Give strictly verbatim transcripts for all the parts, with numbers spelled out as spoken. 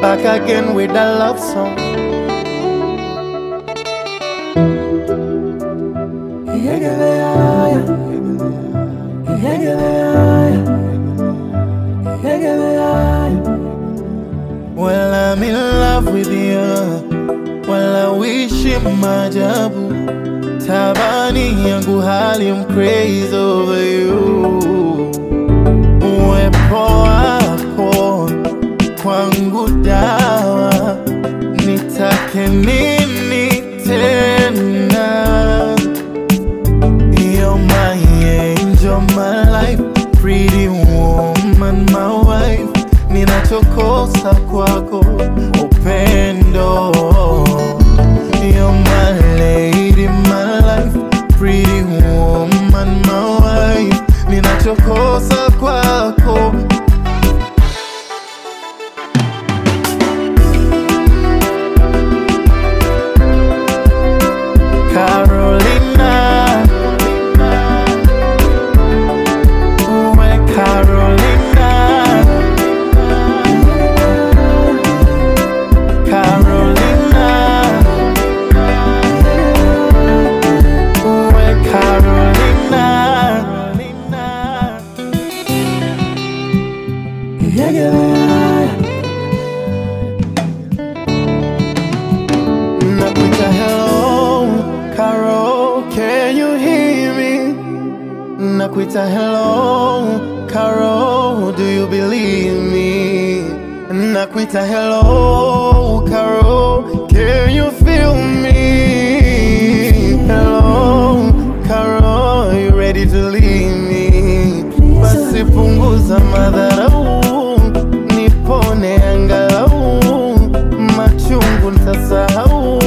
back again with a love song. Well, I'm in love with you. Well, I wish you maajabu. Tabani yangu hali, I'm crazy over you. Uwepo wako kwangu dawa, nitake nini tena? You're my angel, my life, pretty woman, my wife. Ninachokosa kwako upendo. You're my lady, my life, pretty woman, my wife. Ninachokosa kwako. Carolina, uwe Carolina, Carolina, uwe Carolina. Nakuita hello, Carol, can you hear me? Nakuita hello, Carol, do you believe me? Nakuita hello, Carol, can you feel me? Hello, Carol, you ready to leave me? Basi punguza madharau, nipone angalau, machungu nitasahau.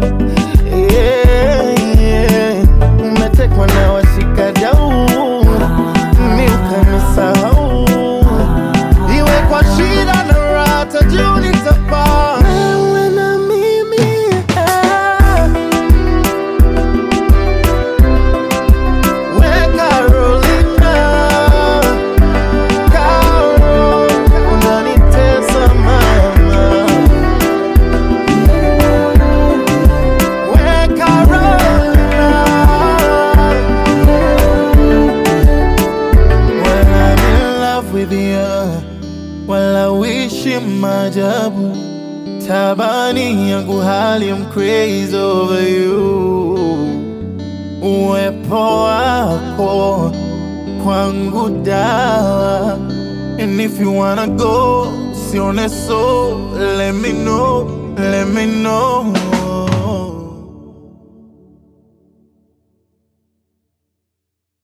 Yeah, yeah. Umetekwa na washikadau, mi ukanisahau. Iwe kwa shida na raha, tajuu nitapaa. Wewe na mimi, eh. We Carolina, Carol, unanitesa mama. We Carolina, well, I'm in love with you. Well, I wish you maajabu. Tabani yangu hali, I'm crazy over you. Uwepo wako kwangu dawa. And if you wanna go, sione so, let me know, let me know.